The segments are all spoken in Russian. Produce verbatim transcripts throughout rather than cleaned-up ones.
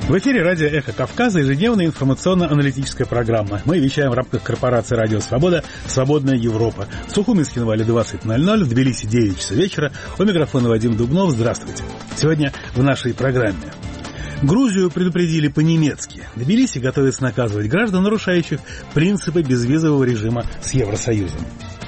В эфире радио «Эхо Кавказа» ежедневная информационно-аналитическая программа. Мы вещаем в рамках корпорации «Радио Свобода» «Свободная Европа». В Сухуми с Хинвали двадцать ноль ноль, в Тбилиси девять часов вечера. У микрофона Вадим Дубнов. Здравствуйте. Сегодня в нашей программе. Грузию предупредили по-немецки. Тбилиси готовится наказывать граждан, нарушающих принципы безвизового режима с Евросоюзом.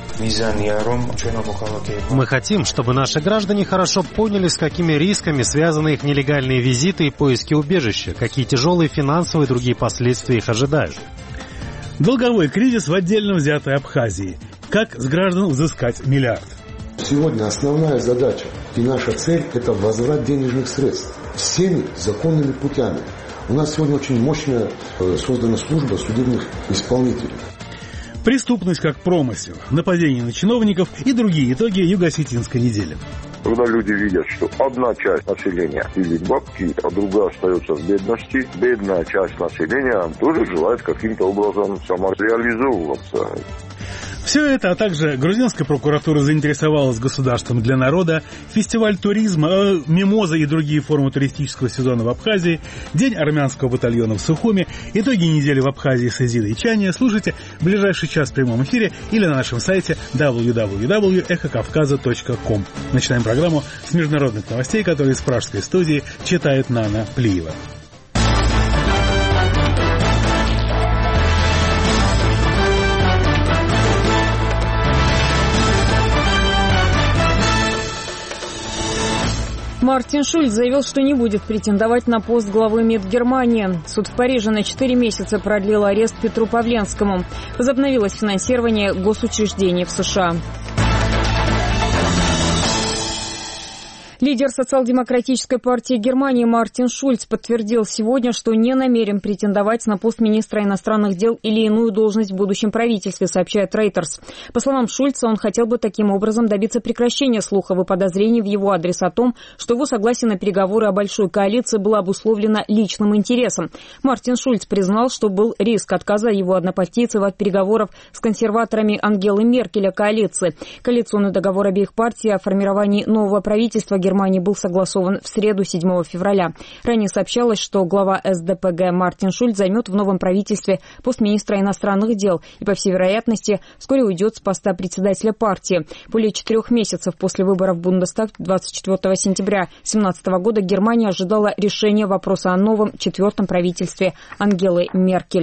Мы хотим, чтобы наши граждане хорошо поняли, с какими рисками связаны их нелегальные визиты и поиски убежища, какие тяжелые финансовые и другие последствия их ожидают. Долговой кризис в отдельно взятой Абхазии. Как с граждан взыскать миллиард? Сегодня основная задача и наша цель – это возврат денежных средств всеми законными путями. У нас сегодня очень мощная создана служба судебных исполнителей. Преступность как промысел, нападение на чиновников и другие итоги юго-осетинской недели. Когда люди видят, что одна часть населения или бабки, а другая остается в бедности, бедная часть населения тоже желает каким-то образом самореализовываться. Все это, а также грузинская прокуратура заинтересовалась государством для народа, фестиваль туризма, э, мимоза и другие формы туристического сезона в Абхазии, день армянского батальона в Сухуми, итоги недели в Абхазии с Изидой Чания. Слушайте в ближайший час в прямом эфире или на нашем сайте дабл ю дабл ю дабл ю точка эхо кавказа точка ком. Начинаем программу с международных новостей, которые из пражской студии читает Нана Плиева. Мартин Шульц заявил, что не будет претендовать на пост главы МИД Германии. Суд в Париже на четыре месяца продлил арест Петру Павленскому. Возобновилось финансирование госучреждений в США. Лидер социал-демократической партии Германии Мартин Шульц подтвердил сегодня, что не намерен претендовать на пост министра иностранных дел или иную должность в будущем правительстве, сообщает Reuters. По словам Шульца, он хотел бы таким образом добиться прекращения слухов и подозрений в его адрес о том, что его согласие на переговоры о большой коалиции было обусловлено личным интересом. Мартин Шульц признал, что был риск отказа его однопартийцев от переговоров с консерваторами Ангелы Меркель о коалиции. Коалиционный договор обеих партий о формировании нового правительства Германии Германии был согласован в среду, седьмого февраля. Ранее сообщалось, что глава эс дэ пэ гэ Мартин Шульц займет в новом правительстве пост министра иностранных дел и, по всей вероятности, вскоре уйдет с поста председателя партии. Более четырех месяцев после выборов в Бундестаг двадцать четвёртого сентября две тысячи семнадцатого года Германия ожидала решения вопроса о новом четвертом правительстве Ангелы Меркель.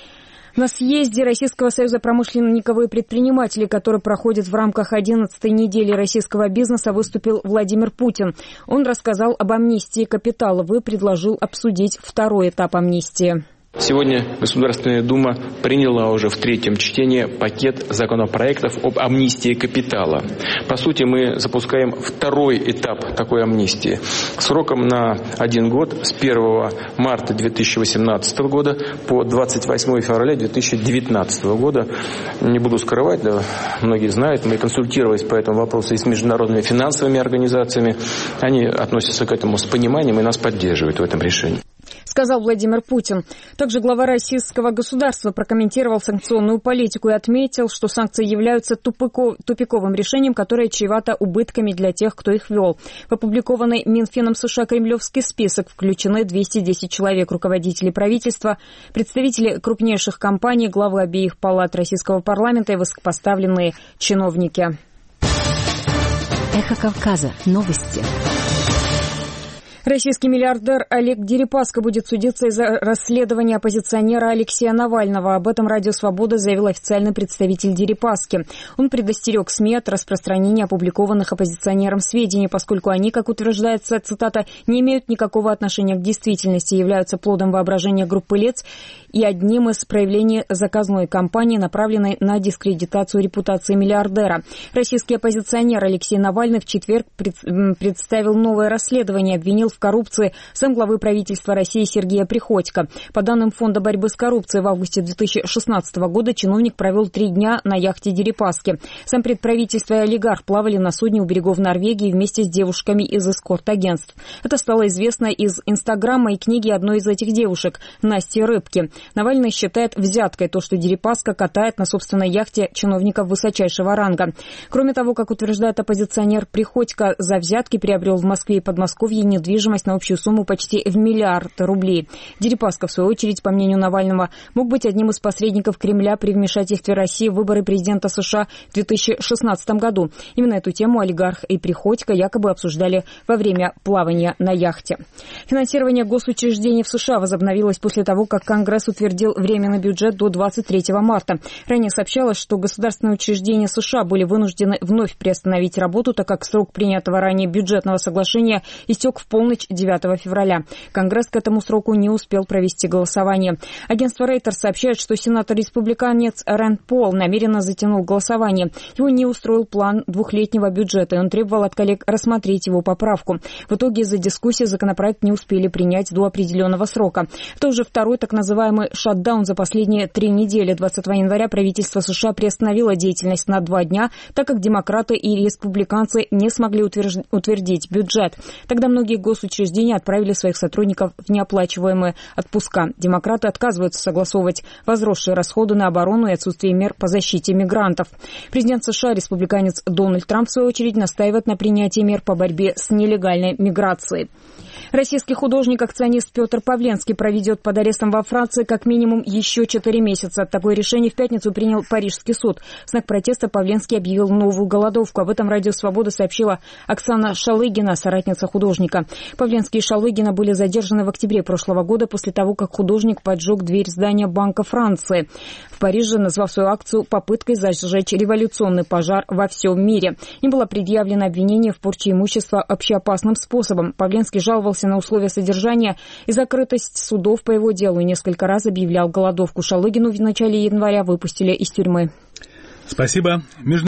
На съезде Российского союза промышленников и предпринимателей, который проходит в рамках одиннадцатой недели российского бизнеса, выступил Владимир Путин. Он рассказал об амнистии капиталов и предложил обсудить второй этап амнистии. Сегодня Государственная Дума приняла уже в третьем чтении пакет законопроектов об амнистии капитала. По сути, мы запускаем второй этап такой амнистии сроком на один год с первого марта две тысячи восемнадцатого года по двадцать восьмого февраля две тысячи девятнадцатого года. Не буду скрывать, да, многие знают, мы консультировались по этому вопросу и с международными финансовыми организациями. Они относятся к этому с пониманием и нас поддерживают в этом решении. Сказал Владимир Путин. Также глава российского государства прокомментировал санкционную политику и отметил, что санкции являются тупико, тупиковым решением, которое чревато убытками для тех, кто их вел. В опубликованный Минфином США кремлевский список включены двести десять человек, руководителей правительства, представители крупнейших компаний, главы обеих палат российского парламента и высокопоставленные чиновники. Эхо Кавказа. Новости. Российский миллиардер Олег Дерипаска будет судиться из-за расследования оппозиционера Алексея Навального. Об этом Радио Свобода заявил официальный представитель Дерипаски. Он предостерег СМИ от распространения опубликованных оппозиционером сведений, поскольку они, как утверждается, цитата, не имеют никакого отношения к действительности, являются плодом воображения группы лиц и одним из проявлений заказной кампании, направленной на дискредитацию репутации миллиардера. Российский оппозиционер Алексей Навальный в четверг представил новое расследование, обвинил в коррупции замглавы правительства России Сергея Приходько. По данным Фонда борьбы с коррупцией, в августе две тысячи шестнадцатого года чиновник провел три дня на яхте Дерипаски. Сам предправительство и олигарх плавали на судне у берегов Норвегии вместе с девушками из эскорт-агентств. Это стало известно из Инстаграма и книги одной из этих девушек, Насти Рыбки. Навальный считает взяткой то, что Дерипаска катает на собственной яхте чиновников высочайшего ранга. Кроме того, как утверждает оппозиционер, Приходько за взятки приобрел в Москве и Подмосковье недвижимость недвижимость на общую сумму почти в миллиард рублей. Дерипаска, в свою очередь, по мнению Навального, мог быть одним из посредников Кремля при вмешательстве России в выборы президента США в две тысячи шестнадцатом году. Именно эту тему олигарх и Приходько якобы обсуждали во время плавания на яхте. Финансирование госучреждений в США возобновилось после того, как Конгресс утвердил временный бюджет до двадцать третьего марта. Ранее сообщалось, что государственные учреждения США были вынуждены вновь приостановить работу, так как срок принятого ранее бюджетного соглашения истек в полночь девятого февраля. Конгресс к этому сроку не успел провести голосование. Агентство Reuters сообщает, что сенатор-республиканец Рэнд Пол намеренно затянул голосование. Его не устроил план двухлетнего бюджета, и он требовал от коллег рассмотреть его поправку. В итоге из-за дискуссии законопроект не успели принять до определенного срока. Это уже второй так называемый шатдаун за последние три недели. двадцатого января правительство США приостановило деятельность на два дня, так как демократы и республиканцы не смогли утверж... утвердить бюджет. Тогда многие госучреждения отправили своих сотрудников в неоплачиваемые отпуска. Демократы отказываются согласовывать возросшие расходы на оборону и отсутствие мер по защите мигрантов. Президент США, республиканец Дональд Трамп, в свою очередь, настаивает на принятии мер по борьбе с нелегальной миграцией. Российский художник-акционист Петр Павленский проведет под арестом во Франции как минимум еще четыре месяца. Такое решение в пятницу принял Парижский суд. В знак протеста Павленский объявил новую голодовку. Об этом Радио Свобода сообщила Оксана Шалыгина, соратница художника. Павленский и Шалыгина были задержаны в октябре прошлого года после того, как художник поджег дверь здания Банка Франции в Париже, назвав свою акцию попыткой зажечь революционный пожар во всем мире. Им было предъявлено обвинение в порче имущества общеопасным способом. Павленский жаловался на условия содержания и закрытость судов по его делу и несколько раз объявлял голодовку. Шалыгину в начале января выпустили из тюрьмы. Спасибо.